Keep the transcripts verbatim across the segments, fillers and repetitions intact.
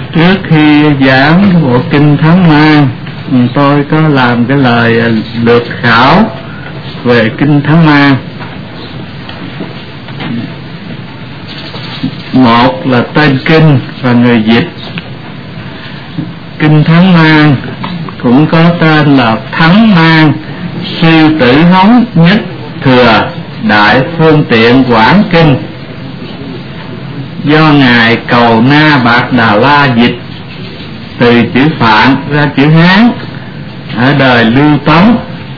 Trước khi giảng cái bộ kinh Thắng Mang, tôi có làm cái lời lược khảo về kinh Thắng Mang. Một là tên kinh và người dịch. Kinh Thắng Mang cũng có tên là Thắng Mang Sư Tử Hống Nhất Thừa Đại Phương Tiện Quảng Kinh, do ngài Cầu Na Bạc Đà La dịch từ chữ Phạn ra chữ Hán ở đời Lưu Tống.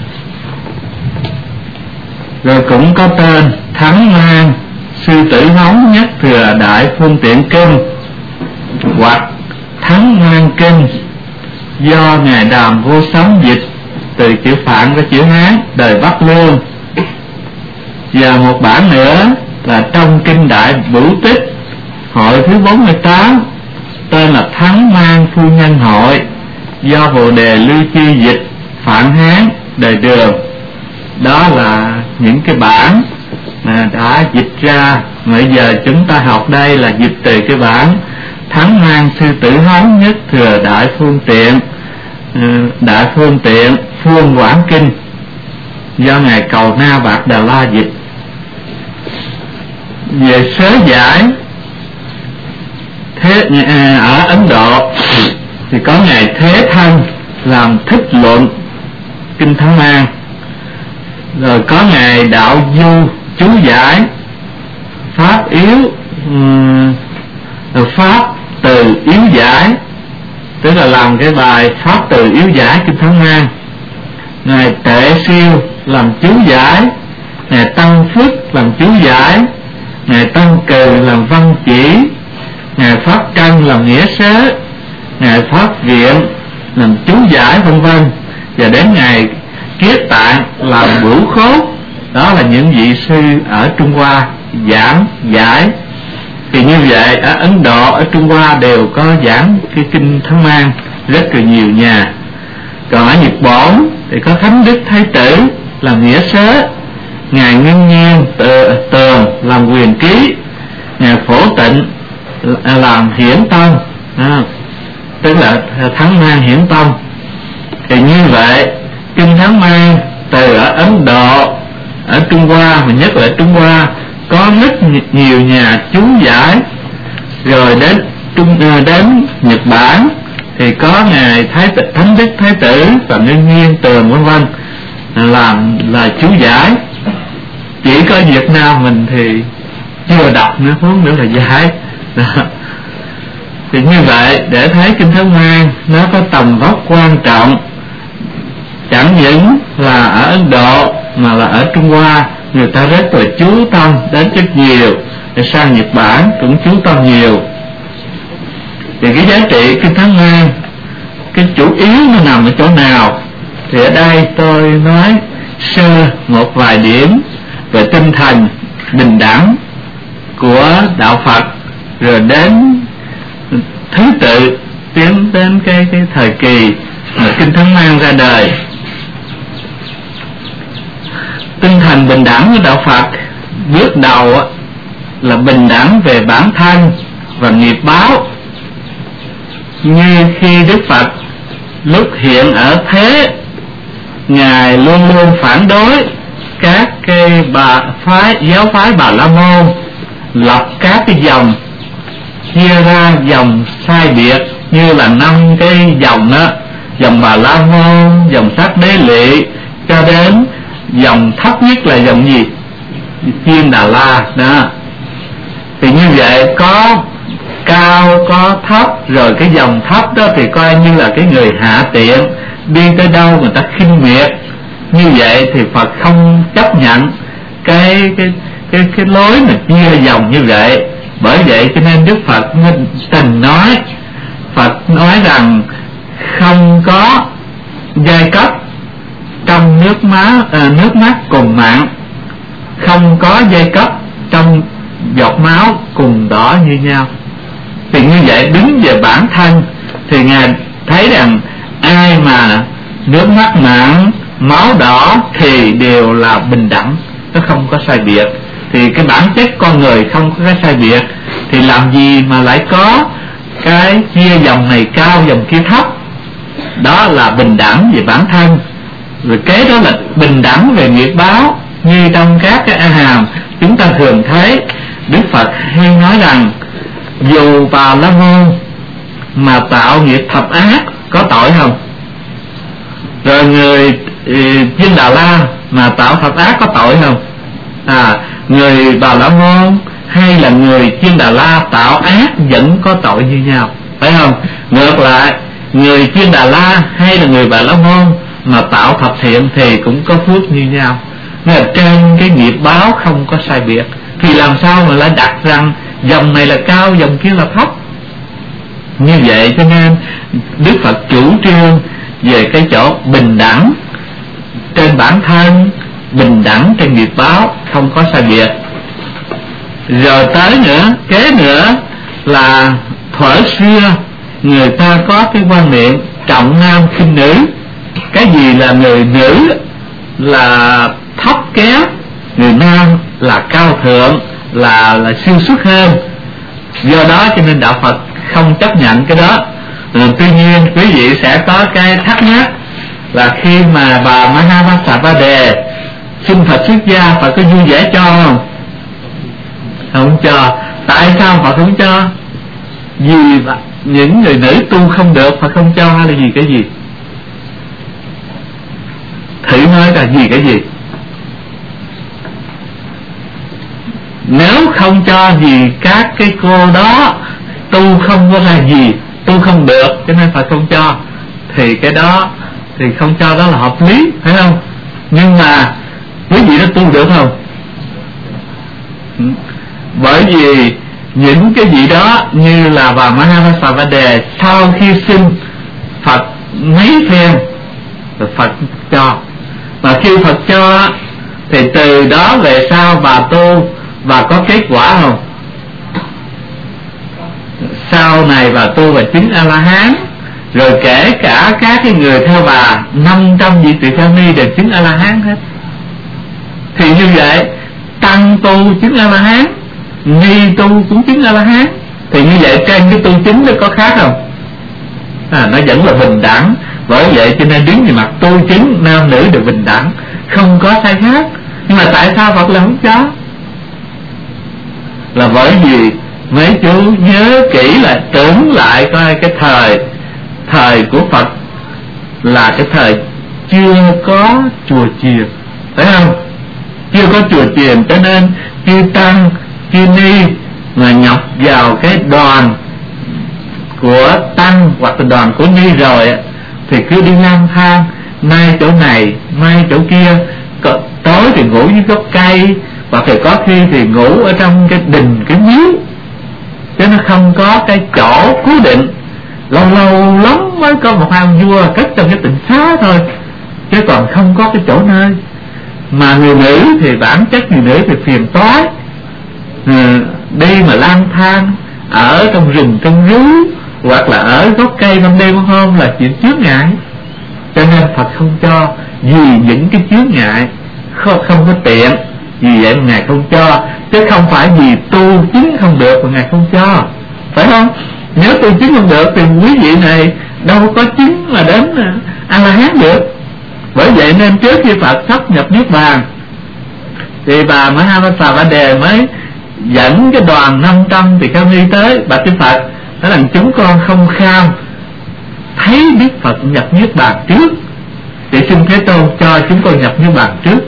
Rồi cũng có tên Thắng Mang Sư Tử Hống Nhất Thừa Đại Phương Tiện Kinh hoặc Thắng Mang Kinh, do ngài Đàm Vô Sống dịch từ chữ Phạn ra chữ Hán đời Bắc Lương. Và một bản nữa là trong kinh Đại Bửu Tích hội thứ bốn mươi tám, tên là Thắng Mang Phu Nhân Hội, do Bồ Đề Lưu Chi dịch Phạn Hán đời Đường. Đó là những cái bản mà đã dịch ra, bây giờ chúng ta học đây là dịch từ cái bản Thắng Mang Sư Tử Hống Nhất Thừa Đại Phương Tiện Đại Phương Tiện Phương Quảng Kinh, do ngài Cầu Na Bạc Đà La dịch. Về sớ giải thế ở Ấn Độ thì có ngài Thế Thân làm thích luận kinh Thắng Mang, rồi có ngài Đạo Du chú giải pháp yếu um, pháp từ yếu giải, tức là làm cái bài pháp từ yếu giải kinh Thắng Mang. Ngài Tệ Siêu làm chú giải, ngài Tăng Phước làm chú giải, ngài Tăng Cừ làm văn chỉ, ngài Pháp Căn làm nghĩa sớ, ngài Pháp Viện làm chú giải, vân vân, và đến ngài Kiết Tạng làm bửu khốt. Đó là những vị sư ở Trung Hoa giảng giải. Thì như vậy ở Ấn Độ, ở Trung Hoa đều có giảng cái kinh Thắng Mang rất là nhiều nhà. Còn ở Nhật Bản thì có Thánh Đức Thái Tử làm nghĩa sớ, ngài Ngân Nhiên Tường làm quyền ký, ngài Phổ Tịnh làm hiển tông, à, tức là Thắng Mang hiển tông. Thì như vậy kinh Thắng Mang từ ở Ấn Độ, ở Trung Hoa, mà nhất là Trung Hoa có rất nhiều nhà chú giải. Rồi đến Trung đến Nhật Bản thì có ngài Thái Tử, Thánh Đức Thái Tử và Ngân Nhiên Tường vân vân làm là chú giải. Chỉ có Việt Nam mình thì chưa đọc nữa, muốn nữa là giải. Đó. Thì như vậy để thấy kinh Thắng Mang nó có tầm vóc quan trọng, chẳng những là ở Ấn Độ mà là ở Trung Hoa người ta rất là chú tâm đến rất nhiều, để sang Nhật Bản cũng chú tâm nhiều. Thì cái giá trị kinh Thắng Mang, cái chủ yếu nó nằm ở chỗ nào? Thì ở đây tôi nói sơ một vài điểm về tinh thần bình đẳng của đạo Phật, rồi đến thứ tự tiến đến cái cái thời kỳ mà kinh Thắng Mang ra đời. Tinh thần bình đẳng của đạo Phật bước đầu là bình đẳng về bản thân và nghiệp báo. Như khi Đức Phật lúc hiện ở thế, ngài luôn luôn phản đối các cái bà phái giáo phái Bà La Môn, lập các cái dòng, chia ra dòng sai biệt như là năm cái dòng đó: dòng Bà La Môn, dòng Sát Đế Lị, cho đến dòng thấp nhất là dòng gì? Chiên Đà La đó. Thì như vậy có cao có thấp, rồi cái dòng thấp đó thì coi như là cái người hạ tiện, đi tới đâu người ta khinh miệt. Như vậy thì Phật không chấp nhận cái cái cái cái lối mà chia dòng như vậy. Bởi vậy cho nên Đức Phật mới từng nói, Phật nói rằng không có giai cấp trong nước má à, nước mắt cùng mặn, không có giai cấp trong giọt máu cùng đỏ như nhau. Thì như vậy đứng về bản thân thì ngài thấy rằng ai mà nước mắt mặn, máu đỏ thì đều là bình đẳng, nó không có sai biệt. Thì cái bản chất con người không có cái sai biệt, thì làm gì mà lại có cái chia dòng này cao dòng kia thấp, đó là bình đẳng về bản thân. Rồi kế đó là bình đẳng về nghiệp báo. Như trong các cái A Hàm chúng ta thường thấy Đức Phật hay nói rằng dù Bà La Môn mà tạo nghiệp thập ác có tội không? Rồi người Viên Đà La mà tạo thập ác có tội không? À, người Bà La Môn hay là người Viên Đà La tạo ác vẫn có tội như nhau, phải không? Ngược lại, người Viên Đà La hay là người Bà La Môn mà tạo thập thiện thì cũng có phước như nhau. Nên là trên cái nghiệp báo không có sai biệt. Thì làm sao mà lại đặt rằng dòng này là cao, dòng kia là thấp? Như vậy cho nên Đức Phật chủ trương về cái chỗ bình đẳng trên bản thân, bình đẳng trên nghiệp báo, không có sai biệt. Rồi tới nữa, kế nữa là thuở xưa người ta có cái quan niệm trọng nam khinh nữ. Cái gì là người nữ là thấp kém, người nam là cao thượng, là là siêu xuất hơn. Do đó cho nên đạo Phật không chấp nhận cái đó. Ừ, tuy nhiên quý vị sẽ có cái thắc mắc là khi mà bà Mahavasapada xin Phật xuất gia, Phật có vui vẻ cho không? Không cho. Tại sao Phật không cho? Vì những người nữ tu không được Phật không cho, hay là vì cái gì? Thử nói là vì cái gì? Nếu không cho vì các cái cô đó tu không có là gì, tu không được cho nên Phật không cho, thì cái đó thì không cho đó là hợp lý, phải không? Nhưng mà quý vị nó tu được không? Bởi vì những cái gì đó như là bà Mahavasapada sau khi xin Phật mấy phen rồi Phật cho, mà khi Phật cho thì từ đó về sau bà tu và có kết quả không? Sau này bà tu và chứng A-la-hán. Rồi kể cả các cái người theo bà năm trăm vị tỳ kheo ni đều chứng A-la-hán hết. Thì như vậy tăng tu chứng A-la-hán, ni tu cũng chứng A-la-hán. Thì như vậy trên cái tu chứng nó có khác không? À, nó vẫn là bình đẳng. Bởi vậy cho nên đứng về mặt tu chứng nam nữ đều bình đẳng, không có sai khác. Nhưng mà tại sao Phật là không cho? Là bởi vì mấy chú nhớ kỹ là tưởng lại coi cái thời thời của Phật là cái thời chưa có chùa chiền, phải không? Chưa có chùa chiền, cho nên chư tăng chư ni mà nhập vào cái đoàn của tăng hoặc là đoàn của ni rồi thì cứ đi lang thang, nay chỗ này mai chỗ kia, tối thì ngủ dưới gốc cây, hoặc thì có khi thì ngủ ở trong cái đình cái miếu, chứ nó không có cái chỗ cố định. Lâu lâu lắm mới có một hai ông vua cất trong cái tịnh xá thôi, chứ còn không có cái chỗ nơi. Mà người nữ thì bản chất người nữ thì phiền toái, ừ, đi mà lang thang ở trong rừng trong rú hoặc là ở gốc cây ban đêm ban hôm là chuyện chướng ngại. Cho nên Phật không cho vì những cái chướng ngại không, không có tiện, vì vậy mà Ngài không cho, chứ không phải vì tu chứng không được mà Ngài không cho, phải không? Nếu tu chứng không được thì quý vị này đâu có chứng mà đến A-la-hán được. Bởi vậy nên trước khi Phật sắp nhập Niết Bàn thì bà Mahavasapada mới dẫn cái đoàn năm trăm tỳ kheo ni tới bạch Đức Phật, nói rằng chúng con không kham thấy Đức Phật nhập Niết Bàn trước, thì xin Thế Tôn cho chúng con nhập Niết Bàn trước.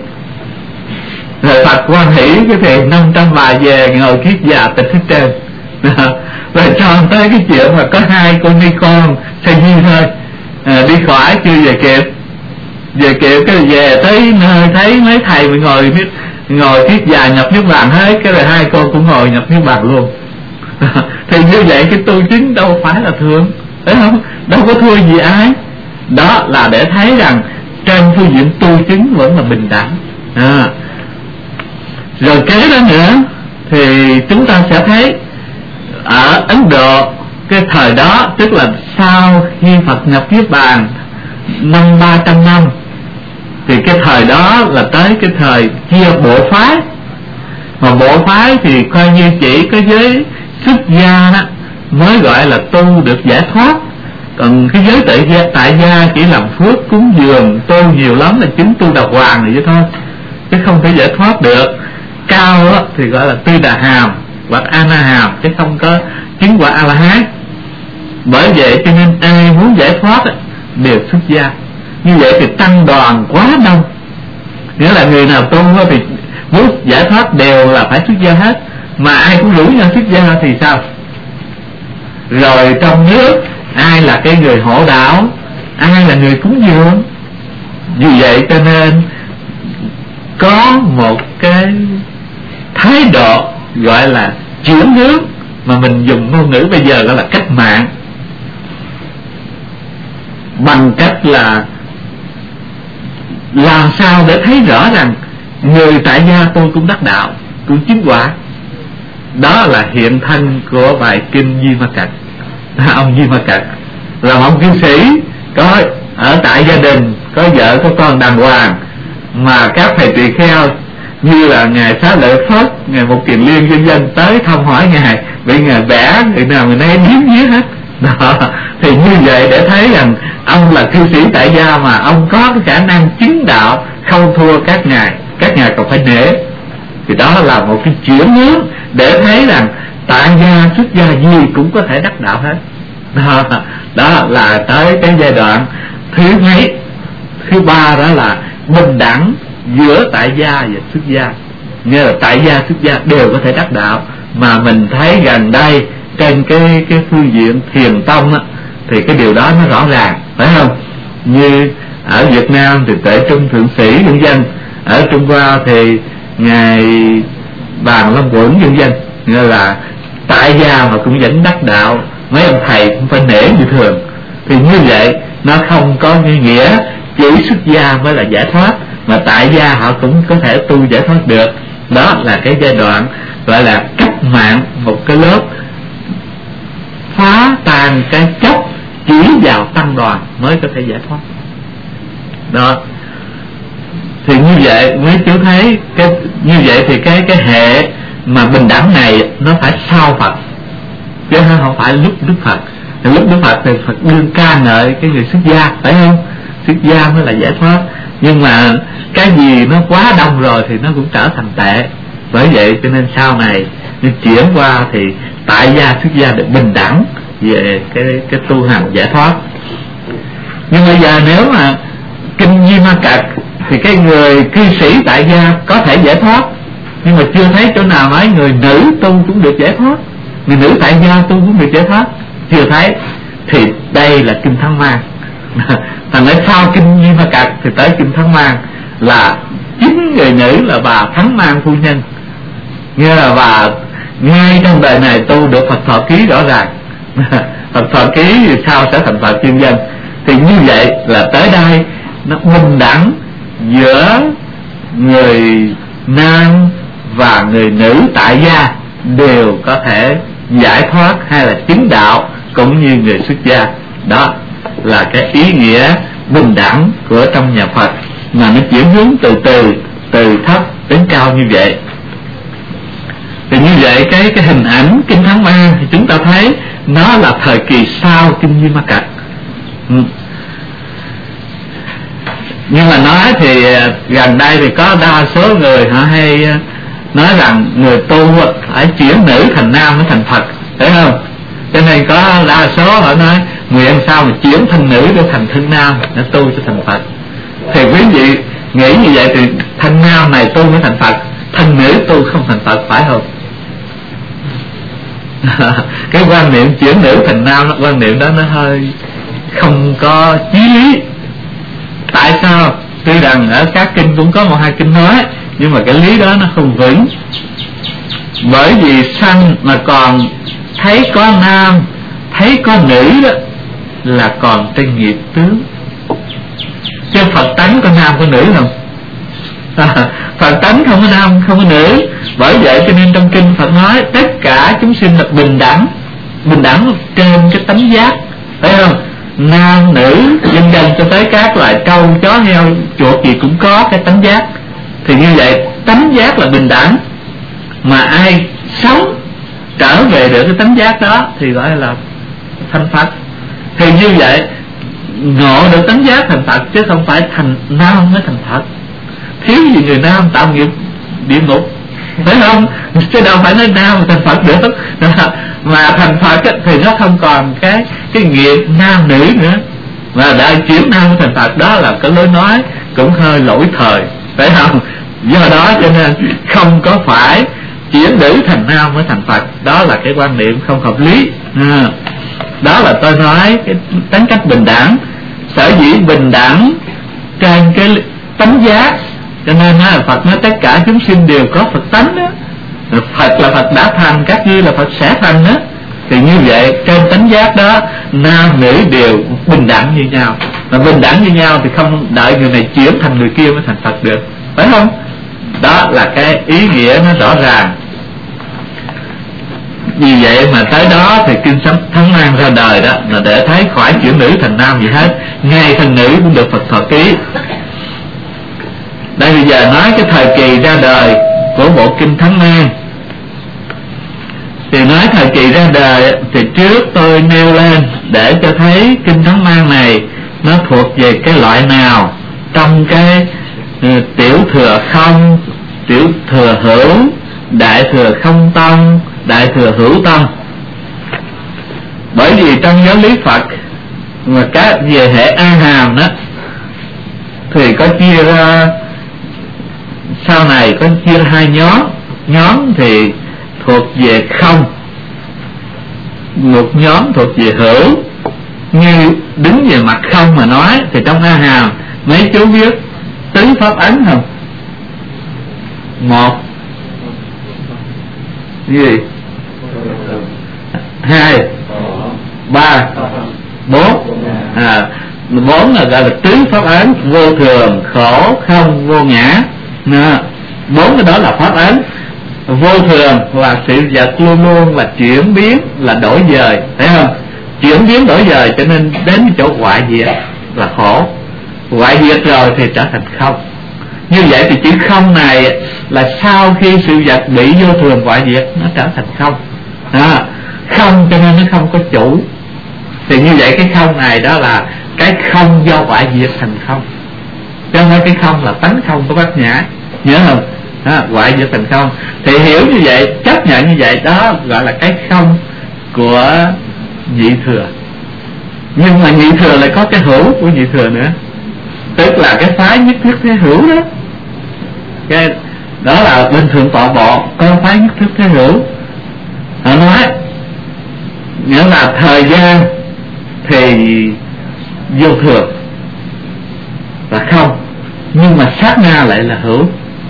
Rồi Phật hoan hỷ cái thì năm trăm bà về ngồi kiết già tịch hết trên. Rồi tròn tới cái chuyện mà có hai cô ni con xây nhi thôi, à, đi khỏi chưa về kịp, về kịp cái về tới nơi thấy mấy thầy mình ngồi ngồi kiết già nhập Niết Bàn hết, cái rồi hai con cũng ngồi nhập Niết Bàn luôn. Thì như vậy cái tu chứng đâu phải là thường, phải không? Đâu có thua gì ai. Đó là để thấy rằng trên phương diện tu chứng vẫn là bình đẳng. À. Rồi kế đó nữa thì chúng ta sẽ thấy ở Ấn Độ cái thời đó, tức là sau khi Phật nhập Niết Bàn năm ba trăm năm, thì cái thời đó là tới cái thời chia bộ phái. Mà bộ phái thì coi như chỉ có giới xuất gia đó mới gọi là tu được giải thoát. Còn cái giới tại gia, tại gia chỉ làm phước cúng dường tu nhiều lắm là chứng tu đà hoàng này chứ thôi, chứ không thể giải thoát được. Cao đó, thì gọi là tư đà hàm hoặc a na hàm, chứ không có chứng quả a la hán. Bởi vậy cho nên ai muốn giải thoát đều xuất gia. Như vậy thì tăng đoàn quá đông, nghĩa là người nào tu thì muốn giải thoát đều là phải xuất gia hết, mà ai cũng rủ nhau xuất gia thì sao? Rồi trong nước ai là cái người hộ đạo, ai là người cúng dường. Vì vậy cho nên có một cái thái độ gọi là chuyển hướng, mà mình dùng ngôn ngữ bây giờ gọi là cách mạng, bằng cách là làm sao để thấy rõ rằng người tại gia tôi cũng đắc đạo, cũng chứng quả. Đó là hiện thân của bài kinh Di Ma Cật. Ông Di Ma Cật là ông cư sĩ, có ở tại gia đình, có vợ có con đàng hoàng, mà các thầy tỳ kheo như là ngài Xá Lợi Phất, ngài Mục Kiền Liên vân vân tới thăm hỏi ngài, bị ngài vẽ người nào người nấy điếm viết hết. Đó, thì như vậy để thấy rằng ông là cư sĩ tại gia mà ông có cái khả năng chứng đạo không thua các ngài, các ngài còn phải nể. Thì đó là một cái chuyển hướng để thấy rằng tại gia xuất gia gì cũng có thể đắc đạo hết. Đó, đó là tới cái giai đoạn thứ mấy, thứ ba, đó là bình đẳng giữa tại gia và xuất gia. Nghĩa là tại gia xuất gia đều có thể đắc đạo. Mà mình thấy gần đây trên cái cái phương diện thiền tông á, thì cái điều đó nó rõ ràng, phải không? Như ở Việt Nam thì Tuệ Trung Thượng Sĩ vân vân, ở Trung Hoa thì ngài Bàn Long Quẩn vân vân, nghĩa là tại gia mà cũng vẫn đắc đạo, mấy ông thầy cũng phải nể như thường. Thì như vậy nó không có nghĩa chỉ xuất gia mới là giải thoát, mà tại gia họ cũng có thể tu giải thoát được. Đó là cái giai đoạn gọi là cách mạng, một cái lớp phá tan cái chấp chỉ vào tăng đoàn mới có thể giải thoát. Đó, thì như vậy mấy chú thấy cái như vậy thì cái cái hệ mà bình đẳng này nó phải sau Phật, chứ không phải lúc Đức Phật. Thì lúc Đức Phật thì Phật đương ca ngợi cái người xuất gia, phải không? Xuất gia mới là giải thoát. Nhưng mà cái gì nó quá đông rồi thì nó cũng trở thành tệ. Bởi vậy cho nên sau này nó chuyển qua thì tại gia xuất gia được bình đẳng về cái cái tu hành giải thoát. Nhưng bây giờ nếu mà kinh Di Ma Cật thì cái người cư sĩ tại gia có thể giải thoát, nhưng mà chưa thấy chỗ nào nói người nữ tu cũng được giải thoát, người nữ tại gia tu cũng được giải thoát, chưa thấy. Thì đây là kinh Thắng Mang. Thành nói sau kinh Di Ma Cật thì tới kinh Thắng Mang là chính người nữ là bà Thắng Mang phu nhân, nghĩa là bà ngay trong đời này tu được Phật thọ ký rõ ràng. Phật thọ ký thì sao sẽ thành Phật chuyên dân. Thì như vậy là tới đây nó bình đẳng giữa người nam và người nữ tại gia đều có thể giải thoát hay là chứng đạo cũng như người xuất gia. Đó là cái ý nghĩa bình đẳng của trong nhà Phật, mà nó chuyển hướng từ từ từ thấp đến cao như vậy. Thì như vậy cái cái hình ảnh kinh Thắng Mang thì chúng ta thấy nó là thời kỳ sau kinh Di Ma Cật. Ừ. Nhưng mà nói thì gần đây thì có đa số người họ hay nói rằng người tu phải chuyển nữ thành nam mới thành Phật, thấy không? Cho nên có đa số họ nói nguyện sao mà chuyển thân nữ để thành thân nam để tu cho thành Phật. Thì quý vị nghĩ như vậy thì thân nam này tu mới thành Phật, thân nữ tu không thành Phật, phải không? Cái quan niệm chuyển nữ thành nam, quan niệm đó nó hơi không có chí lý. Tại sao? Tuy rằng ở các kinh cũng có một hai kinh nói, nhưng mà cái lý đó nó không vững. Bởi vì sanh mà còn thấy có nam, thấy có nữ đó là còn trên nghiệp tướng, chứ Phật tánh có nam có nữ không? À, Phật tánh không có nam không có nữ. Bởi vậy cho nên trong kinh Phật nói tất cả chúng sinh là bình đẳng, bình đẳng trên cái tánh giác, phải không? Nam nữ dân dân cho tới các loài trâu chó heo chuột gì cũng có cái tánh giác. Thì như vậy tánh giác là bình đẳng, mà ai sống trở về được cái tánh giác đó thì gọi là thành Phật. Thì như vậy ngộ được tánh giác thành Phật, chứ không phải thành nam mới thành Phật. Thiếu gì người nam tạo nghiệp địa ngục, phải không? Chứ đâu phải nói nam mà thành Phật được. Mà thành Phật thì nó không còn cái cái nghiệp nam nữ nữa, mà đại chuyển nam thành Phật, đó là cái lối nói cũng hơi lỗi thời, phải không? Do đó cho nên không có phải chuyển nữ thành nam mới thành Phật, đó là cái quan niệm không hợp lý. À, đó là tôi nói cái tính cách bình đẳng. Sở dĩ bình đẳng trên cái tánh giác, cho nên là Phật nói tất cả chúng sinh đều có Phật tánh đó. Phật là Phật đã thành, các ngươi là Phật sẽ thành đó. Thì như vậy trên tánh giác đó nam nữ đều bình đẳng như nhau. Mà bình đẳng như nhau thì không đợi người này chuyển thành người kia mới thành Phật được, phải không? Đó là cái ý nghĩa nó rõ ràng. Vì vậy mà tới đó thì kinh Thắng Mang ra đời đó là để thấy khỏi chuyển nữ thành nam gì hết, ngay thành nữ cũng được Phật thọ ký. Đây bây giờ nói cái thời kỳ ra đời của bộ kinh Thắng Mang. Thì nói thời kỳ ra đời thì trước tôi nêu lên để cho thấy kinh Thắng Mang này nó thuộc về cái loại nào trong cái uh, tiểu thừa không, tiểu thừa hữu, đại thừa không tông, đại thừa hữu tông. Bởi vì trong giáo lý Phật mà các về hệ A Hàm đó thì có chia ra, sau này có chia ra hai nhóm. Nhóm thì thuộc về không, một nhóm thuộc về hữu. Như đứng về mặt không mà nói thì trong A Hàm mấy chú biết tứ pháp ấn không? Một gì? Hai, ba, bốn. À, bốn là gọi là tứ pháp ấn: vô thường, khổ, không, vô ngã. Nè, bốn cái đó là pháp ấn. Vô thường là sự vật luôn luôn là chuyển biến, là đổi dời, thấy không? Chuyển biến đổi dời cho nên đến chỗ hoại diệt là khổ. Hoại diệt rồi thì trở thành không. Như vậy thì chữ không này là sau khi sự vật bị vô thường hoại diệt nó trở thành không. À, không cho nên nó không có chủ. Thì như vậy cái không này đó là cái không do hoại diệt thành không, chứ không phải cái không là tánh không của Bát Nhã, nhớ không? À, hoại diệt thành không. Thì hiểu như vậy, chấp nhận như vậy, đó gọi là cái không của nhị thừa. Nhưng mà nhị thừa lại có cái hữu của nhị thừa nữa, tức là cái phái nhất thiết thế hữu đó. Cái đó là bên thượng tọa bộ có phái nhất thiết thế hữu. Họ nói nghĩa là thời gian thì vô thường là không, nhưng mà sát na lại là hữu.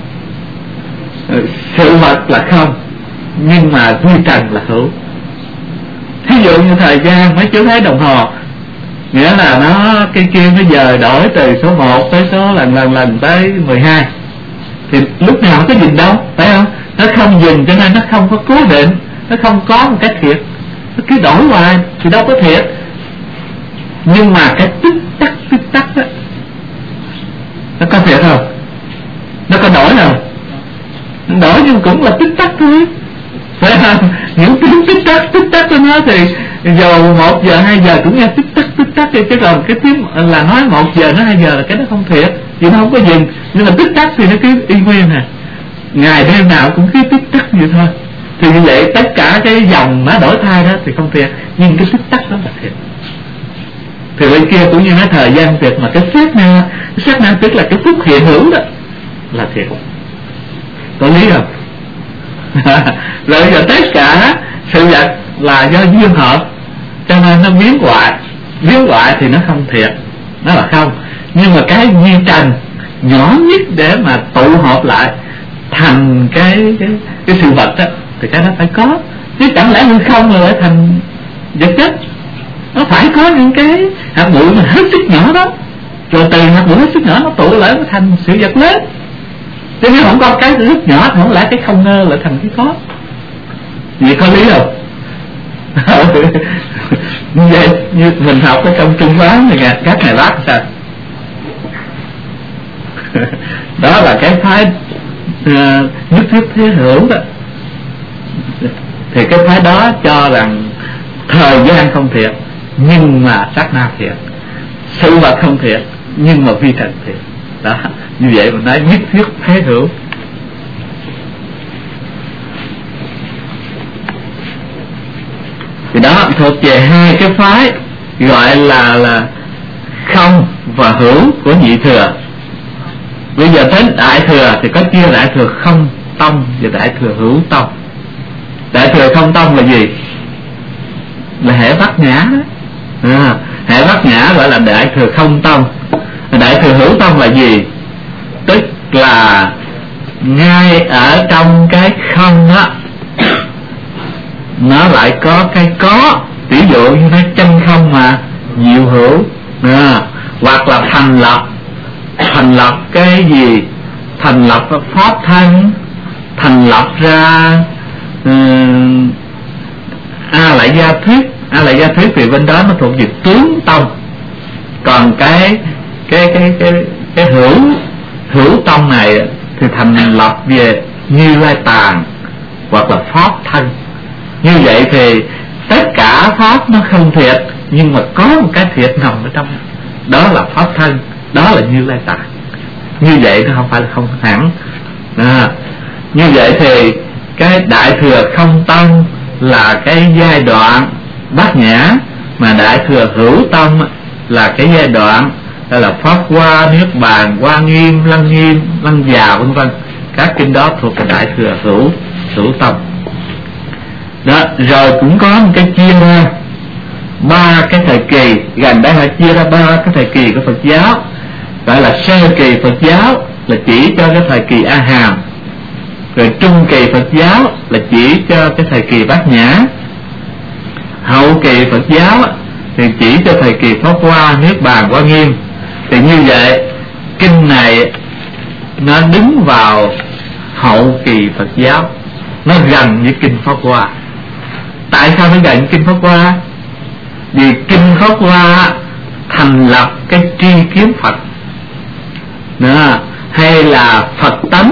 Sự vật là không, nhưng mà vi trần là hữu. Thí dụ như thời gian, mấy chú thấy đồng hồ, nghĩa là nó cái kia cái giờ đổi từ số một tới số lần lần lần tới mười hai, thì lúc nào có dừng đâu, phải không? Nó không dừng cho nên nó không có cố định, nó không có một cái thiệt, nó cứ đổi hoài thì đâu có thiệt. Nhưng mà cái tích tắc tích tắc đó nó có thiệt không? Nó có đổi không? Nó đổi nhưng cũng là tích tắc thôi, phải không? Những tiếng tích tắc tích tắc của nó thì dù một giờ hai giờ cũng nghe tích tắc tích tắc thì chứ còn cái tiếng là nói một giờ nó hai giờ là cái nó không thiệt, vì nó không có dừng. Nhưng mà tích tắc thì nó cứ y nguyên nè, ngày đêm nào cũng cứ tích tắc vậy thôi. Thì như vậy tất cả cái dòng nó đổi thay đó thì không thiệt, nhưng cái tích tắc đó là thiệt. Thì bên kia cũng như nói thời gian thiệt, mà cái sát na, cái sát na tức là cái phút hiện hữu đó là thiệt. Có lý không? Rồi giờ tất cả sự vật là do duyên hợp, cho nên nó biến hoại. Biến hoại thì nó không thiệt, nó là không. Nhưng mà cái duyên trần nhỏ nhất để mà tụ hợp lại thành cái cái, cái sự vật đó thì cái đó phải có. Chứ chẳng lẽ hư không rồi lại thành vật chất. Nó phải có những cái hạt bụi mà hết sức nhỏ đó, rồi từ hạt bụi hết sức nhỏ nó tụ lại nó thành sự vật lớn. Chứ nếu không có cái rất nhỏ thì không lẽ cái không ngơ lại thành cái có. Vậy có lý không? Như vậy như mình học ở trong Trung Quán này nè, các ngài bác sao? Đó là cái phái uh, nhất thiết thế hữu đó. thì cái phái đó cho rằng thời gian không thiệt nhưng mà sát na thiệt, sự vật không thiệt nhưng mà vi trần thiệt. Đó, như vậy mình nói nhất thiết thế hữu. Thì đó thuộc về hai cái phái gọi là là không và hữu của nhị thừa. Bây giờ tới đại thừa thì có chia đại thừa không tông và đại thừa hữu tông. Đại thừa không tông là gì? Là hệ bát nhã đó. À, hệ bát nhã gọi là đại thừa không tông. Đại thừa hữu tông là gì? Tức là ngay ở trong cái không đó nó lại có cái có, ví dụ như nó chân không mà diệu hữu, à, hoặc là thành lập, thành lập cái gì? Thành lập pháp thân, thành lập ra um, a lại gia thuyết. A lại gia thuyết thì bên đó nó thuộc về tướng tông, còn cái cái cái cái cái hữu hữu tông này thì thành lập về Như Lai Tạng hoặc là pháp thân. Như vậy thì tất cả pháp nó không thiệt nhưng mà có một cái thiệt nằm ở trong, đó là pháp thân, đó là Như Lai Tạng. Như vậy nó không phải là không hẳn. À, như vậy thì cái đại thừa không tông là cái giai đoạn bát nhã, mà đại thừa hữu tông là cái giai đoạn đó là pháp hoa, niết bàn, hoa nghiêm, lăng nghiêm, lăng già vân vân. Các kinh đó thuộc về đại thừa hữu hữu tông. Đó, rồi cũng có một cái chia ra ba cái thời kỳ, gần đây họ chia ra ba cái thời kỳ của Phật giáo, gọi là sơ kỳ Phật giáo là chỉ cho cái thời kỳ A Hàm, rồi trung kỳ Phật giáo là chỉ cho cái thời kỳ bát nhã, hậu kỳ Phật giáo thì chỉ cho thời kỳ pháp hoa, niết bàn, hoa nghiêm. Thì như vậy kinh này nó đứng vào hậu kỳ Phật giáo, nó gần với kinh pháp hoa. Tại sao nó gần kinh pháp hoa? Vì kinh pháp hoa thành lập cái tri kiến Phật đó, hay là Phật tánh,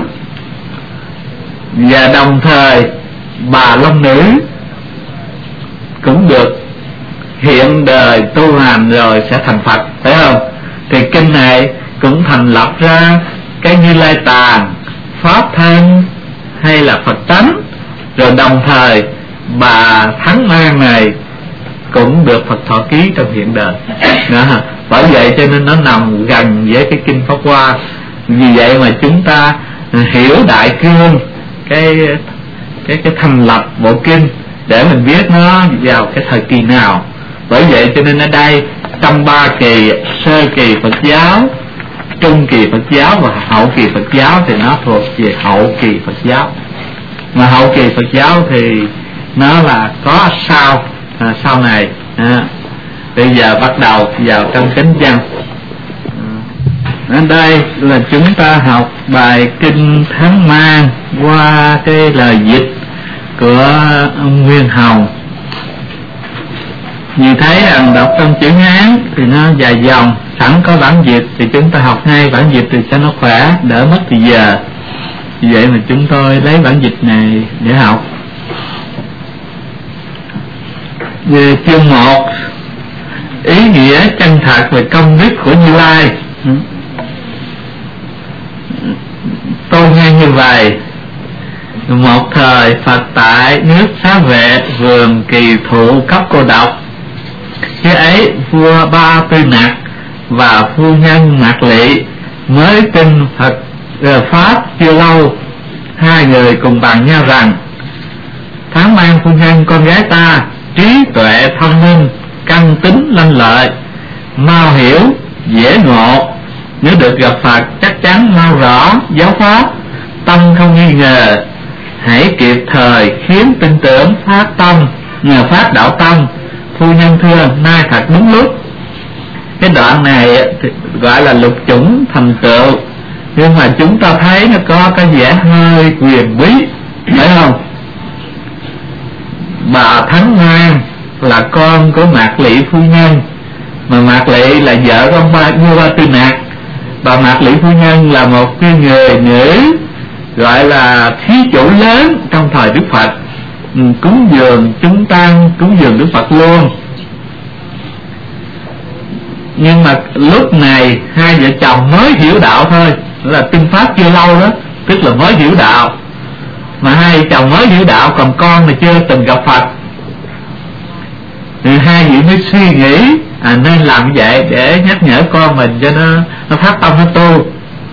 và đồng thời bà long nữ cũng được hiện đời tu hành rồi sẽ thành Phật, phải không? Thì kinh này cũng thành lập ra cái Như Lai Tạng, pháp thân hay là Phật tánh, rồi đồng thời bà Thắng Mang này cũng được Phật thọ ký trong hiện đời đó. Bởi vậy cho nên nó nằm gần với cái kinh pháp hoa. Vì vậy mà chúng ta hiểu đại cương cái cái cái thành lập bộ kinh để mình biết nó vào cái thời kỳ nào. Bởi vậy cho nên ở đây trong ba kỳ, sơ kỳ Phật giáo, trung kỳ Phật giáo và hậu kỳ Phật giáo thì nó thuộc về hậu kỳ Phật giáo. Mà hậu kỳ Phật giáo thì nó là có sau à, sau này à. Bây giờ bắt đầu vào trong chánh văn. Ở đây là chúng ta học bài kinh Thắng Mang qua cái lời dịch của ông Nguyên Hồng. Vì thấy rằng đọc trong chữ Hán thì nó dài dòng, sẵn có bản dịch thì chúng ta học ngay bản dịch thì cho nó khỏe, đỡ mất thì giờ. Vì vậy mà chúng tôi lấy bản dịch này để học. Về chương một, ý nghĩa chân thật về công đức của Như Lai. Tôi nghe như vậy: một thời Phật tại nước Xá Vệ, vườn Kỳ Thụ cấp Cô Độc. Khi ấy vua Ba Tư Nặc và phu nhân Mạc Lị mới tin Phật pháp chưa lâu, hai người cùng bàn nhau rằng: Thắng Mang phu nhân con gái ta trí tuệ thông minh, căn tính lanh lợi, mau hiểu dễ ngộ, nếu được gặp Phật chắc chắn mau rõ giáo pháp, tâm không nghi ngờ, hãy kịp thời khiến tin tưởng phát tâm, nhờ phát đạo tâm. Phu nhân thưa, nay thật đúng lúc. Cái đoạn này thì gọi là lục chủng thành tựu, nhưng mà chúng ta thấy nó có cái vẻ hơi quyền bí, phải không? Bà Thắng Mang là con của Mạc Lị phu nhân, mà Mạc Lị là vợ của ông ba vua Ba Tư Nặc. Bà Mạc Lị phu nhân là một cái người nữ gọi là thí chủ lớn trong thời Đức Phật, cúng dường chúng tăng, cúng dường Đức Phật luôn. Nhưng mà lúc này hai vợ chồng mới hiểu đạo thôi, là tin pháp chưa lâu đó, tức là mới hiểu đạo. Mà hai vợ chồng mới hiểu đạo, còn con mà chưa từng gặp Phật, thì hai vị mới suy nghĩ à, nên làm như vậy để nhắc nhở con mình cho nó nó phát tâm nó tu,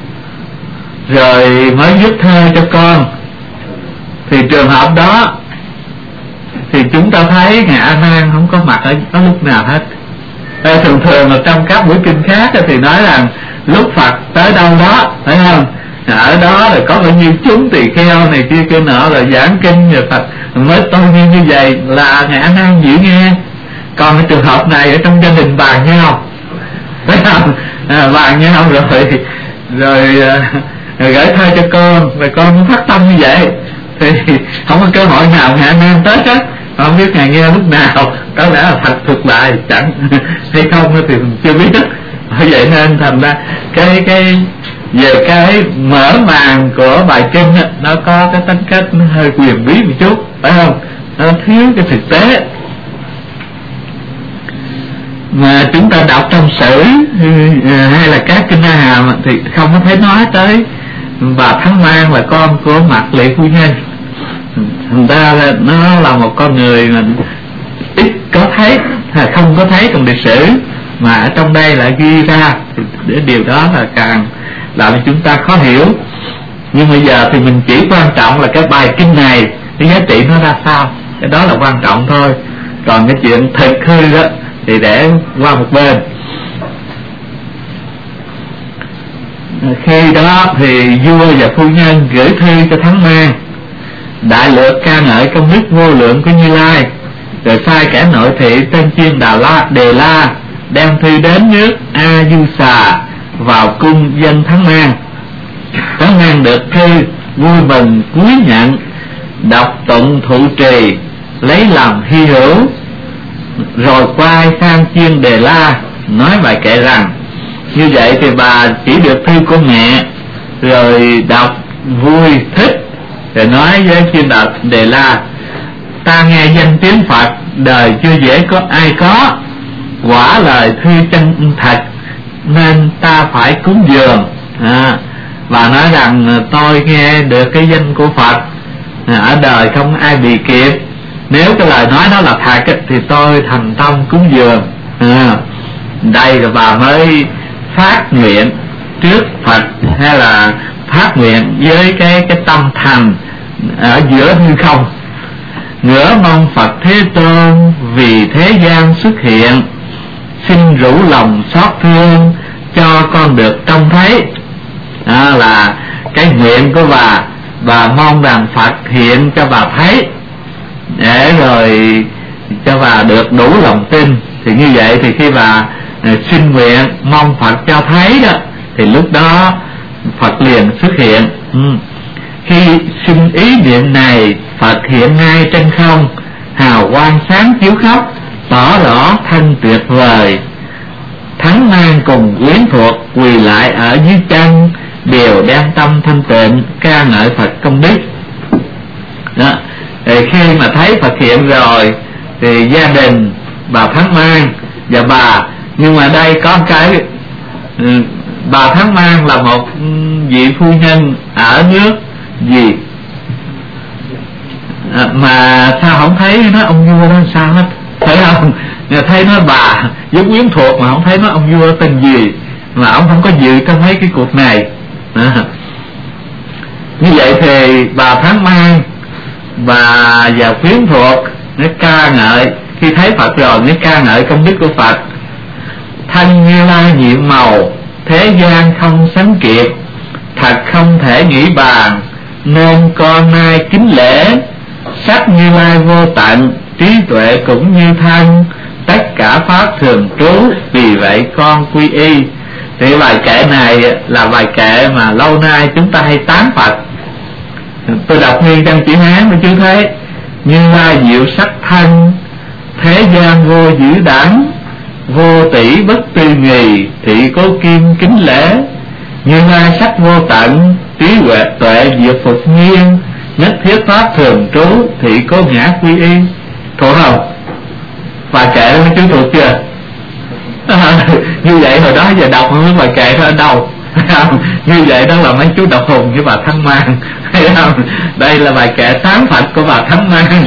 rồi mới viết thơ cho con. Thì trường hợp đó thì chúng ta thấy Ngài A Nan không có mặt ở, ở lúc nào hết. Ê, thường thường là trong các buổi kinh khác thì nói rằng lúc Phật tới đâu đó, phải không, ở đó rồi có bao nhiêu chúng tỳ kheo này kia kia nọ rồi giảng kinh, rồi Phật mới tôi như như vậy là Ngài A Nan giữ nghe. Còn cái trường hợp này ở trong gia đình bàn nhau, phải không, à, bàn nhau rồi rồi, rồi gửi thơ cho con, rồi con cũng phát tâm như vậy, thì không có cơ hội nào Ngài A Nan tới hết. Không biết Ngài nghe lúc nào, có lẽ là thật thực lại chẳng hay không thì mình chưa biết. Bởi vậy nên thành ra cái cái về cái mở màn của bài kinh đó, nó có cái tính cách nó hơi quyền bí một chút, phải không, nó thiếu cái thực tế. Mà chúng ta đọc trong sử hay là các kinh A Hàm thì không có thấy nói tới bà Thắng Mang là con của Mạc Lệ Phu Nhân. Thành ra là nó là một con người mà ít có thấy, hay không có thấy trong lịch sử, mà ở trong đây lại ghi ra, thì để điều đó là càng làm cho chúng ta khó hiểu. Nhưng bây giờ thì mình chỉ quan trọng là cái bài kinh này cái giá trị nó ra sao, cái đó là quan trọng thôi. Còn cái chuyện thực hư đó thì để qua một bên. Khi đó thì vua và phu nhân gửi thư cho Thắng Mang, đại lược ca ngợi công đức vô lượng của Như Lai, rồi sai kẻ nội thị tên chiên Đà La Đề La đem thư đến nước A Du Xà vào cung dân Thắng Mang. Thắng Mang được thư vui mừng cúi nhận, đọc tụng thụ trì lấy làm hy hữu, rồi quay sang chiên Đề La nói bài kệ rằng: như vậy thì bà chỉ được thư của mẹ, rồi đọc vui thích, rồi nói với chiên Đề La: ta nghe danh tiếng Phật đời chưa dễ có ai có, quả lời thư chân thật nên ta phải cúng dường. À, bà nói rằng tôi nghe được cái danh của Phật ở đời không ai bị kịp, nếu cái lời nói đó là thật thì tôi thành tâm cúng dường. À, đây rồi bà mới phát nguyện trước Phật, hay là phát nguyện với cái cái tâm thành ở giữa hư không: ngỡ mong Phật Thế Tôn vì thế gian xuất hiện, xin rủ lòng xót thương cho con được trông thấy. Đó là cái nguyện của bà, bà mong rằng Phật hiện cho bà thấy, để rồi cho bà được đủ lòng tin. Thì như vậy thì khi bà xin nguyện mong Phật cho thấy đó, thì lúc đó Phật liền xuất hiện. ừ. Khi xin ý niệm này, Phật hiện ngay trên không, hào quang sáng chiếu khắp, tỏ rõ thân tuyệt vời. Thắng Mang cùng quyến thuộc quỳ lại ở dưới chân, đều đem tâm thanh tịnh ca ngợi Phật công đức. Đó. Thì khi mà thấy Phật hiện rồi thì gia đình bà Thắng Mang và bà, nhưng mà đây có cái bà Thắng Mang là một vị phu nhân ở nước gì à, mà sao không thấy nó ông vua đó sao hết, phải không? Thấy nó bà với quyến thuộc mà không thấy nó ông vua tên gì, mà ông không có dự trong mấy cái cuộc này. À, như vậy thì bà Thắng Mang bà và quyến thuộc nó ca ngợi, khi thấy Phật rồi nó ca ngợi công đức của Phật. Thân Như Lai nhiệm màu, thế gian không sánh kịp, thật không thể nghĩ bàn, nên con nay kính lễ. Sắc Như Lai vô tận, trí tuệ cũng như thân, tất cả pháp thường trú, vì vậy con quy y. Thì bài kệ này là bài kệ mà lâu nay chúng ta hay tán Phật. Tôi đọc nguyên trong chữ Hán mà chú thấy: Như Lai diệu sắc thân, thế gian vô dữ đẳng, vô tỷ bất tư nghì, thị cố kim kính lễ. Như Lai sắc vô tận, trí huệ tuệ diệt phục nhiên, nhất thiết pháp thường trú, thị cố ngã quy y. Thuộc không? Bài kệ đó mấy chú thuộc chưa? À, như vậy hồi đó giờ đọc mấy bài kệ đó ở đâu? Như vậy đó là mấy chú đọc hùng với bà Thắng Mang. Thấy không? Đây là bài kệ tán Phật của bà Thắng Mang.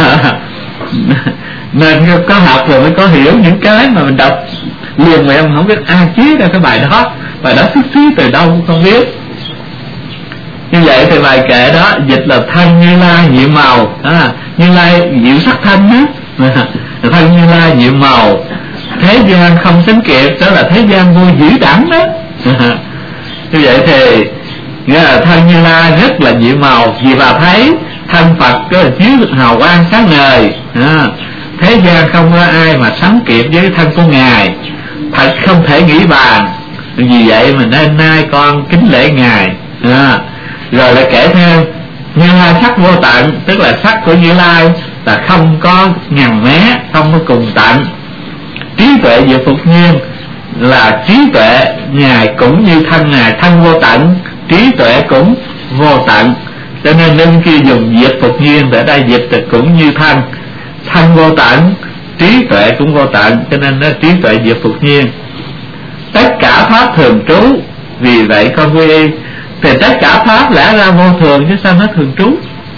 Nên có học rồi mới có hiểu những cái mà mình đọc liền mà em không biết ai chí ra cái bài đó, bài đó xuất xứ từ đâu không biết. Như vậy thì bài kệ đó dịch là thân Như Lai nhiệm màu, à, Như Lai diệu sắc thân á, thân Như Lai nhiệm màu, thế gian không sánh kịp, đó là thế gian vô dĩ đẳng đó. Như vậy thì nghĩa là thân Như Lai rất là nhiệm màu, vì bà thấy thân Phật có chiếu được hào quang sáng ngời, à, thế gian không có ai mà sánh kịp với thân của Ngài, thật không thể nghĩ bàn. Vì vậy mà nên nay con kính lễ Ngài. À, rồi lại kể thêm Như Lai sắc vô tận, tức là sắc của Như Lai là không có ngần mé, không có cùng tận. Trí tuệ diệu phục nhiên là trí tuệ Ngài cũng như thân Ngài, thân vô tận, trí tuệ cũng vô tận. Cho nên nên khi dùng diệt phục nhiên để đây dịch thì cũng như thân, thân vô tận, trí tuệ cũng vô tận, cho nên nó trí tuệ diệt phục nhiên. Tất cả pháp thường trú, vì vậy con quy y. Thì tất cả pháp lẽ ra vô thường chứ sao nó thường trú?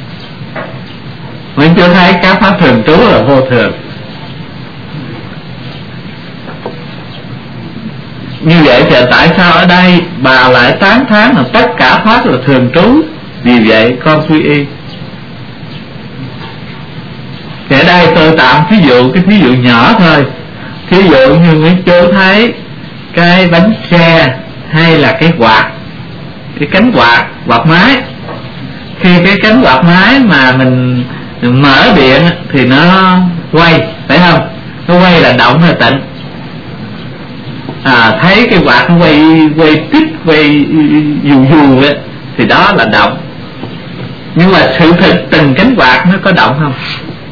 Mình chưa thấy các pháp thường trú là vô thường. Như vậy thì tại sao ở đây bà lại tán thán là tất cả pháp là thường trú? Vì vậy con quy y. Thì ở đây tôi tạm ví dụ cái ví dụ nhỏ thôi. Ví dụ như mấy chú thấy cái bánh xe hay là cái quạt, cái cánh quạt, quạt máy. Khi cái cánh quạt máy mà mình mở điện thì nó quay, phải không? Nó quay là động hay tịnh? À, thấy cái quạt nó quay quay tích, quay dù dù ấy, thì đó là động. Nhưng mà sự thực từng cánh quạt nó có động không?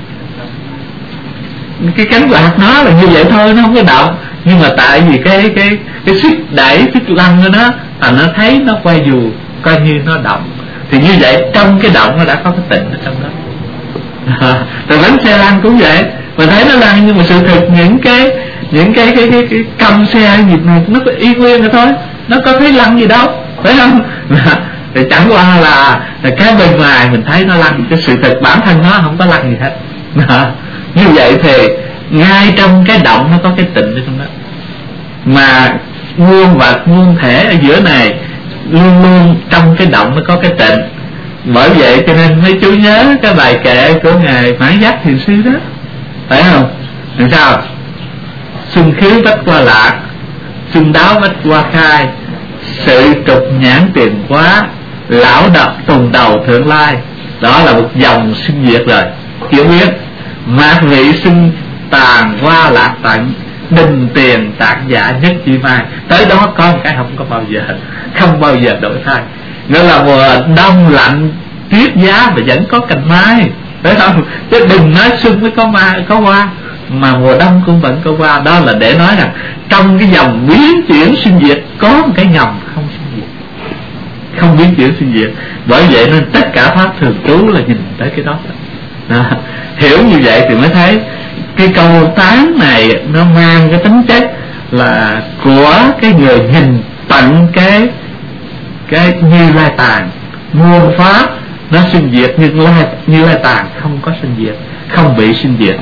Cái cánh quạt nó là như vậy thôi, nó không có động. Nhưng mà tại vì cái cái cái sức đẩy, sức lăn của nó là nó thấy nó quay dù, coi như nó động. Thì như vậy trong cái động nó đã có cái tịnh ở trong đó. À, rồi bánh xe lăn cũng vậy, mình thấy nó lăn nhưng mà sự thực những cái những cái cái cái, cái cầm xe gì này nó có y nguyên rồi thôi, nó có thấy lăn gì đâu, phải không? Thì chẳng qua là, là cái bên ngoài mình thấy nó lăn, cái sự thực bản thân nó không có lăn gì hết. À, như vậy thì ngay trong cái động nó có cái tịnh ở trong đó, mà muôn vật muôn thể ở giữa này luôn luôn trong cái động nó có cái tịnh. Bởi vậy cho nên mấy chú nhớ cái bài kệ của ngài Mãn Giác Thiền Sư đó, phải không? Làm sao? Xuân khiếu bách qua lạc, xuân đáo bách qua khai, sự trục nhãn tiền quá, lão đập tùng đầu thượng lai. Đó là một dòng sinh diệt rồi, hiểu biết. Mạc vị sinh tàn qua lạc tận, đình tiền tạc giả nhất chi mai. Tới đó có một cái không có bao giờ, không bao giờ đổi thay. Nghĩa là mùa đông lạnh tuyết giá mà vẫn có cành mai, phải không? Chứ đừng nói xuân mới có mai có hoa, mà mùa đông cũng vẫn có hoa. Đó là để nói rằng trong cái dòng biến chuyển sinh diệt có một cái ngầm không sinh diệt, không biến chuyển sinh diệt. Bởi vậy nên tất cả pháp thường trú là nhìn tới cái đó. À, hiểu như vậy thì mới thấy cái câu tán này nó mang cái tính chất là của cái người nhìn tận cái cái Như Lai tàn. Muôn pháp nó sinh diệt, nhưng lai, Như Lai tàn không có sinh diệt, không bị sinh diệt.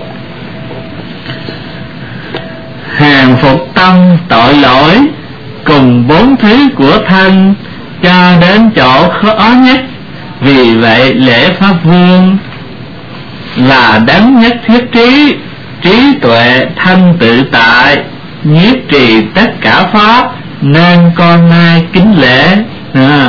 Hàng phục tâm tội lỗi cùng bốn thứ của thân, cho đến chỗ khó nhất. Vì vậy lễ pháp vương là đấng nhất thiết trí, trí tuệ thân tự tại, nhiếp trì tất cả pháp, nên con nay kính lễ. À,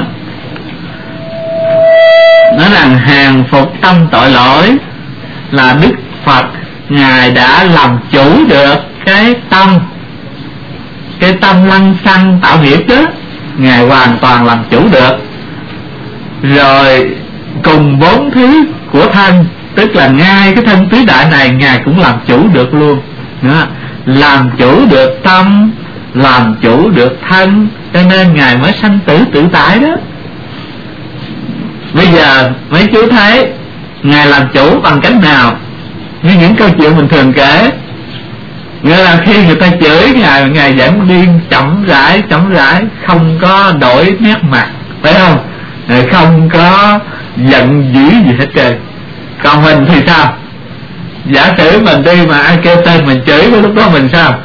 nói rằng hàng phục tâm tội lỗi là Đức Phật ngài đã làm chủ được cái tâm, cái tâm lăng xăng tạo nghiệp chứ, ngài hoàn toàn làm chủ được. Rồi cùng bốn thứ của thân, tức là ngay cái thân tứ đại này ngài cũng làm chủ được luôn. Đó, làm chủ được tâm, làm chủ được thân, cho nên ngài mới sanh tử tự tại đó. Bây giờ mấy chú thấy Ngài làm chủ bằng cách nào? Như những câu chuyện mình thường kể, nghĩa là khi người ta chửi Ngài, Ngài vẫn đi chậm rãi chậm rãi, không có đổi nét mặt, phải không? Không có giận dữ gì hết trơn. Còn mình thì sao? Giả sử mình đi mà ai kêu tên mình chửi, với lúc đó mình sao?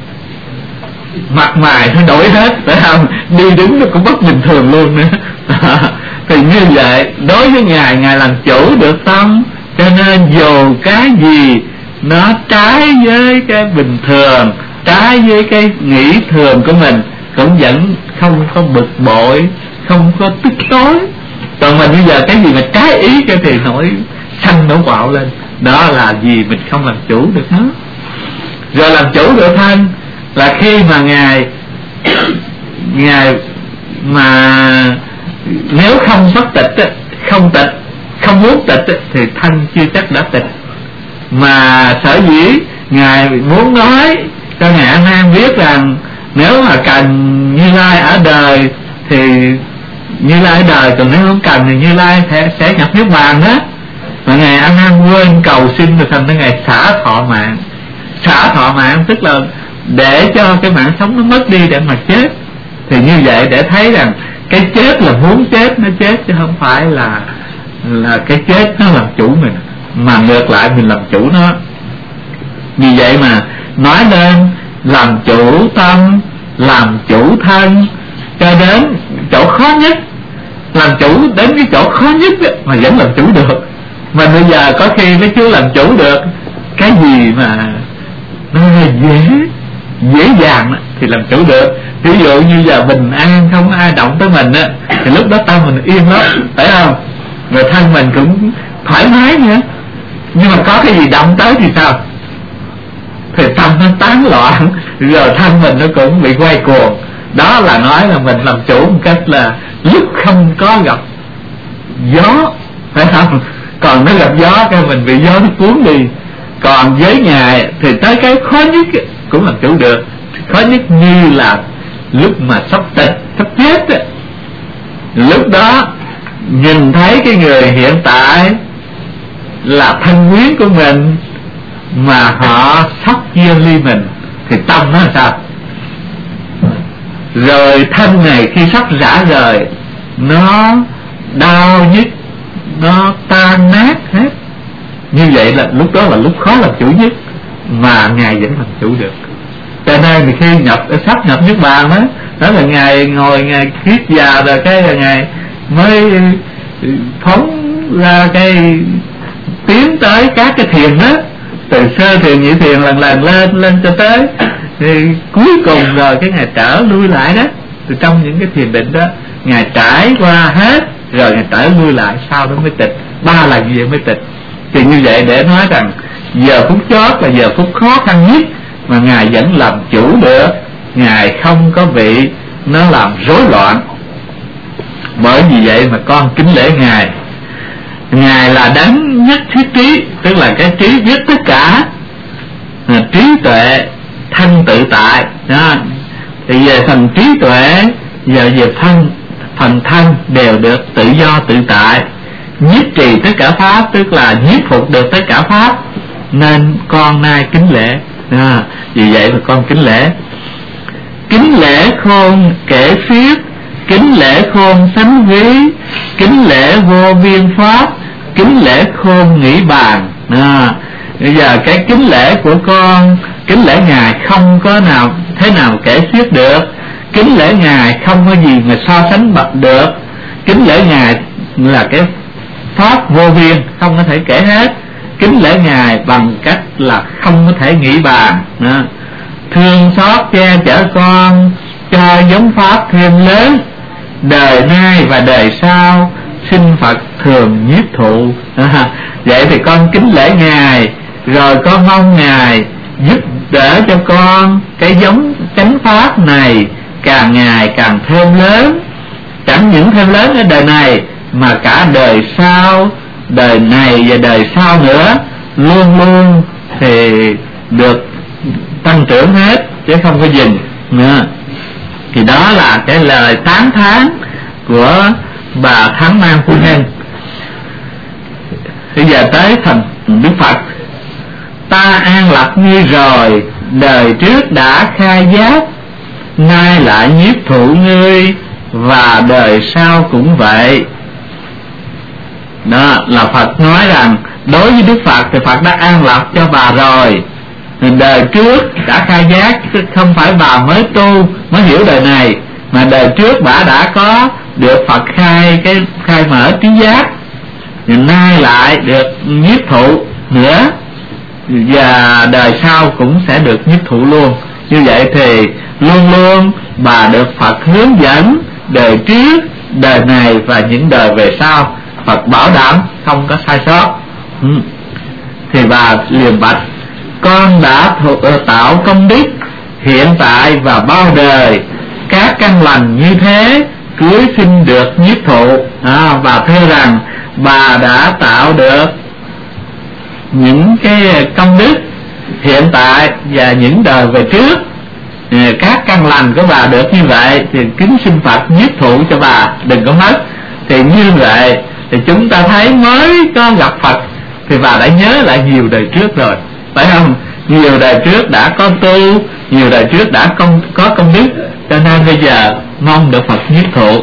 Mặt mày nó đổi hết, phải không? Đi đứng nó cũng bất bình thường luôn nữa. Thì như vậy đối với Ngài, Ngài làm chủ được không? Cho nên dù cái gì nó trái với cái bình thường, trái với cái nghĩ thường của mình, cũng vẫn không có bực bội, không có tức tối. Còn mình bây giờ cái gì mà trái ý cái thì nổi xanh nổi quạo lên, đó là gì mình không làm chủ được nó. Rồi làm chủ được thân là khi mà Ngài Ngài mà nếu không xuất tịch, không tịch, không muốn tịch thì thân chưa chắc đã tịch. Mà sở dĩ Ngài muốn nói cho Ngài A Nan biết rằng nếu mà cần Như Lai ở đời thì Như Lai ở đời, còn nếu không cần thì Như Lai sẽ, sẽ nhập niết bàn đó. Mà Ngài A Nan quên cầu xin rồi thành ra Ngài xả thọ mạng. Xả thọ mạng tức là để cho cái mạng sống nó mất đi để mà chết. Thì như vậy để thấy rằng cái chết là muốn chết nó chết, chứ không phải là là cái chết nó làm chủ mình, mà ngược lại mình làm chủ nó. Vì vậy mà nói đến làm chủ tâm, làm chủ thân, cho đến chỗ khó nhất, làm chủ đến cái chỗ khó nhất mà vẫn làm chủ được. Mà bây giờ có khi mấy chú làm chủ được cái gì mà nó dễ dễ dàng thì làm chủ được. Ví dụ như giờ bình an, không ai động tới mình á, thì lúc đó tâm mình yên lắm, phải không? Rồi thân mình cũng thoải mái nữa. Nhưng mà có cái gì động tới thì sao? Thì tâm nó tán loạn, rồi thân mình nó cũng bị quay cuồng. Đó là nói là mình làm chủ một cách là lúc không có gặp gió, phải không? Còn nó gặp gió cái mình bị gió nó cuốn đi. Còn với Ngài thì tới cái khó nhất cũng làm chủ được. Khó nhất như là lúc mà sắp tịch, sắp chết ấy. Lúc đó nhìn thấy cái người hiện tại là thân quyến của mình mà họ sắp chia ly mình thì tâm nó là sao? Rồi thân này khi sắp rã rời, nó đau nhức, nó tan nát hết. Như vậy là lúc đó là lúc khó làm chủ nhất, mà Ngài vẫn làm chủ được. Cho nên thì khi nhập sắp nhập niết bàn đó, đó là Ngài ngồi Ngài kiết già rồi cái là Ngài mới phóng ra cái tiến tới các cái thiền đó, từ sơ thiền, nhị thiền lần lần lên lên cho tới thì cuối cùng rồi cái Ngài trở lui lại đó. Từ trong những cái thiền định đó Ngài trải qua hết rồi Ngài trở lui lại, sau đó mới tịch. Ba lần như vậy mới tịch. Thì như vậy để nói rằng giờ phút chót là giờ phút khó khăn nhất mà Ngài vẫn làm chủ được. Ngài không có bị nó làm rối loạn. Bởi vì vậy mà con kính lễ Ngài. Ngài là đấng nhất thiết trí, tức là cái trí biết tất cả, là trí tuệ thân tự tại đó. Thì về phần trí tuệ, giờ về thân, phần thân đều được tự do tự tại, nhiếp trì tất cả pháp, tức là nhiếp phục được tất cả pháp. Nên con nay kính lễ à, vì vậy mà con kính lễ. Kính lễ khôn kể xiết, kính lễ khôn sánh ví, kính lễ vô biên pháp, kính lễ khôn nghĩ bàn à. Bây giờ cái kính lễ của con, kính lễ Ngài không có nào thế nào kể xiết được. Kính lễ Ngài không có gì mà so sánh bậc được. Kính lễ Ngài là cái pháp vô biên, không có thể kể hết. Kính lễ Ngài bằng cách là không có thể nghĩ bàn à. Thương xót che chở con, cho giống pháp thêm lớn, đời nay và đời sau xin Phật thường nhiếp thụ à. Vậy thì con kính lễ Ngài, rồi con mong Ngài giúp đỡ cho con cái giống chánh pháp này càng ngày càng thêm lớn. Chẳng những thêm lớn ở đời này mà cả đời sau, đời này và đời sau nữa, luôn luôn thì được tăng trưởng hết chứ không có dừng nữa. Thì đó là cái lời tán thán của bà Thắng Mang Phu Nhân. Bây giờ tới thành Đức Phật. Ta an lập ngươi rồi, đời trước đã khai giác, nay lại nhiếp thụ ngươi, và đời sau cũng vậy. Đó là Phật nói rằng đối với Đức Phật thì Phật đã an lập cho bà rồi. Đời trước đã khai giác, không phải bà mới tu mới hiểu đời này, mà đời trước bà đã có được Phật khai cái khai mở trí giác, nay lại được nhiếp thụ nữa, và đời sau cũng sẽ được nhiếp thụ luôn. Như vậy thì luôn luôn bà được Phật hướng dẫn đời trước, đời này và những đời về sau. Phật bảo đảm không có sai sót. ừ. Thì bà liền bạch: con đã tạo công đức hiện tại và bao đời, các căn lành như thế cưới xin được nhiếp thụ. à, Bà thưa rằng bà đã tạo được những cái công đức hiện tại và những đời về trước, các căn lành của bà được như vậy thì kính xin Phật nhiếp thụ cho bà, đừng có mất. Thì như vậy thì chúng ta thấy mới có gặp Phật thì bà đã nhớ lại nhiều đời trước rồi, phải không? Nhiều đời trước đã có tu, nhiều đời trước đã công, có công đức, cho nên bây giờ mong được Phật nhiếp thụ.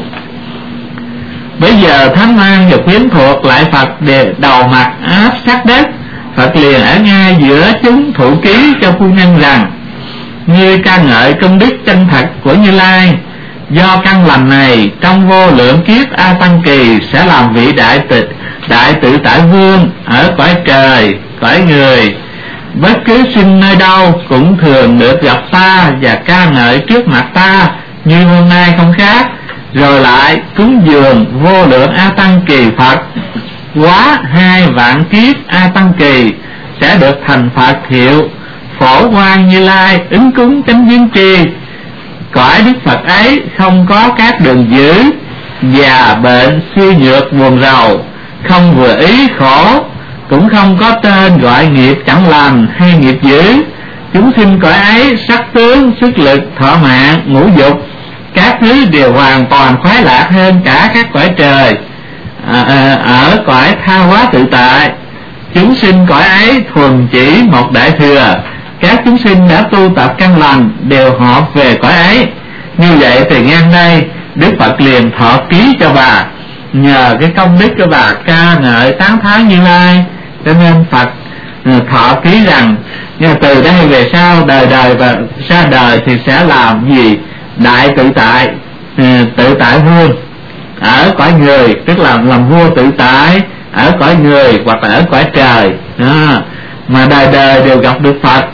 Bây giờ Thánh Mang và quyến thuộc lại Phật để đầu mặt áp sát đất. Phật liền ở ngay giữa chúng thụ ký cho phu nhân rằng: ngươi ca ngợi công đức chân thật của Như Lai, do căn lành này trong vô lượng kiếp A Tăng Kỳ sẽ làm vị đại tự đại tự tại vương ở cõi trời, cõi người. Bất cứ sinh nơi đâu cũng thường được gặp ta và ca ngợi trước mặt ta như hôm nay không khác. Rồi lại cúng dường vô lượng A Tăng Kỳ Phật, quá hai vạn kiếp A Tăng Kỳ sẽ được thành Phật hiệu Phổ Quang Như Lai, ứng cúng chánh biến tri. Cõi Đức Phật ấy không có các đường dữ, già bệnh suy nhược buồn rầu, không vừa ý khổ, cũng không có tên gọi nghiệp chẳng lành hay nghiệp dữ. Chúng sinh cõi ấy sắc tướng, sức lực, thọ mạng, ngũ dục, các thứ đều hoàn toàn khoái lạc hơn cả các cõi trời. à, à, Ở cõi tha hóa tự tại, chúng sinh cõi ấy thuần chỉ một đại thừa. Các chúng sinh đã tu tập căn lành đều họp về cõi ấy. Như vậy thì ngang đây Đức Phật liền thọ ký cho bà, nhờ cái công đức của bà ca ngợi tán thán Như Lai, cho nên Phật thọ ký rằng từ đây về sau đời đời và ra đời thì sẽ làm gì? Đại tự tại, tự tại vua ở cõi người, tức là làm vua tự tại ở cõi người hoặc là ở cõi trời. Đó. Mà đời đời đều gặp được Phật,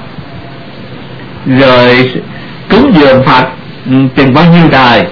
rồi cúng dường Phật chừng bao nhiêu đời,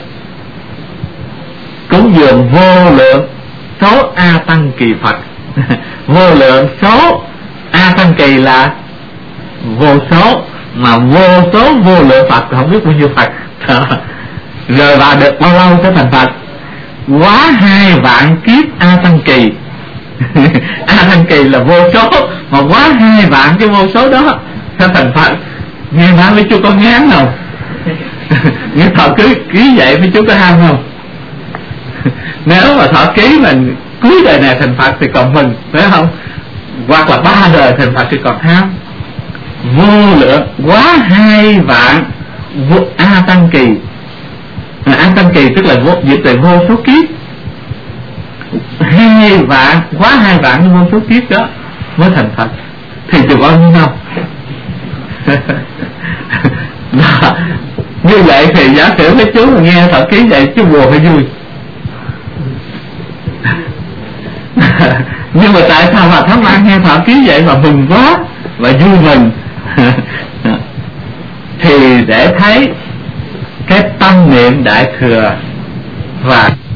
cúng dường vô lượng số A Tăng Kỳ Phật. Vô lượng số A Tăng Kỳ là vô số, mà vô số vô lượng Phật không biết bao nhiêu Phật. Rồi bà được bao lâu sẽ thành Phật? Quá hai vạn kiếp A Tăng Kỳ. A Tăng Kỳ là vô số, mà quá hai vạn cái vô số đó sẽ thành Phật. Nghe nói với chú có ngán không? Nghe thọ ký ký vậy với chú có ham không? Nếu mà thọ ký mình cuối đời này thành Phật thì còn mừng, phải không? Hoặc là ba đời thành Phật thì còn ham. Vô lượng quá hai vạn vô, A Tăng Kỳ. A Tăng Kỳ tức là vô, dịch là vô số kiếp. Hai vạn, quá hai vạn vô số kiếp đó mới thành Phật. Thì được bao nhiêu không? Đó. Như vậy thì giả sử mấy chú mà nghe thọ ký vậy chú buồn hay vui? Nhưng mà tại sao mà Thánh Mang nghe thọ ký vậy mà mừng quá và vui mừng? Thì để thấy cái tâm niệm đại thừa và